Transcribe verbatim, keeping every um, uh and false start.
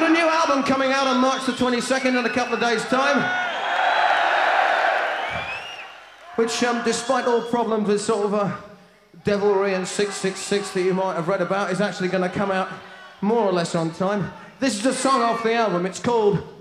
got a new album coming out on March the twenty-second in a couple of days' time. Which, um, despite all problems with sort of uh, devilry and six six six that you might have read about, is actually going to come out more or less on time. This is a song off the album. It's called